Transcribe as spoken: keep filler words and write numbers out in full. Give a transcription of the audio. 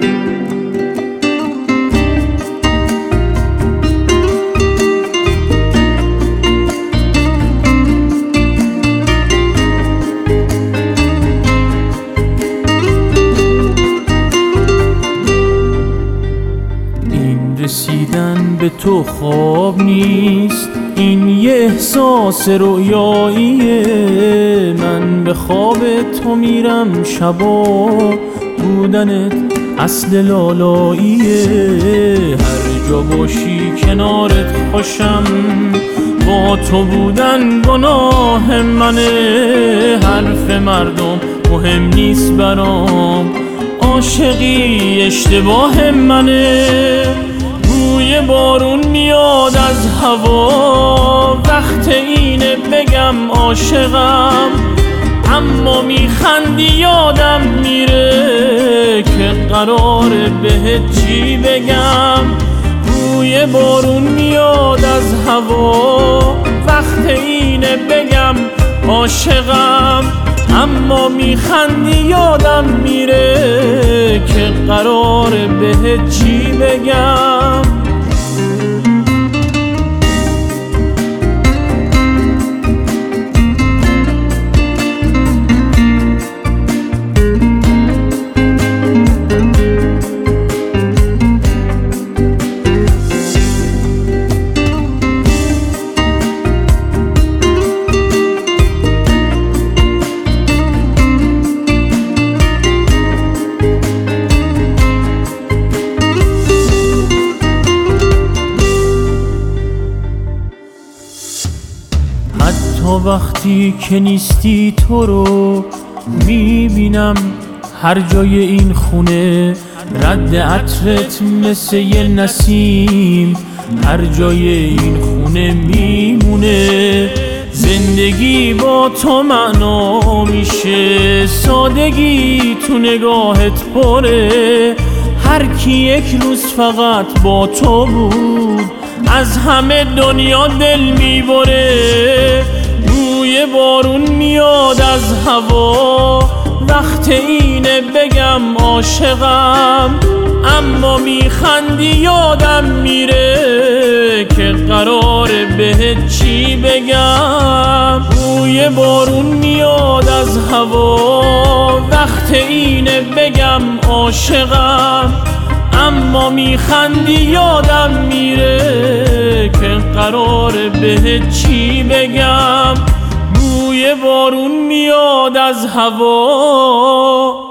رسیدن به تو خواب نیست، این یه احساس رویاییه. من به خواب تو میرم شبا، بودنت اصل لالاییه. هر جا باشی کنارت خوشم، با تو بودن گناه منه. حرف مردم مهم نیست برام، عاشقی اشتباه منه. بوی بارون میاد از هوا، وقت اینه بگم عاشقم، اما میخندی یادم میره که قراره بهت چی بگم. بوی بارون میاد از هوا، وقت اینه بگم عاشقم، اما میخندی یادم میره که قراره بهت چی بگم. حتی وقتی که نیستی تو رو میبینم هر جای این خونه. رد عطرت مثل یه نسیم هر جای این خونه میمونه. زندگی با تو معنا میشه، سادگی تو نگاهت پره. هر کی یک روز فقط با تو بود، از همه دنیا دل میبره. بوی بارون میاد از هوا، وقت اینه بگم عاشقم، اما میخندی یادم میره که قراره بهت چی بگم. بوی بارون میاد از هوا، وقت اینه بگم عاشقم، اما میخندی یادم میره که قراره بهت چی بگم. بوی بارون میاد از هوا.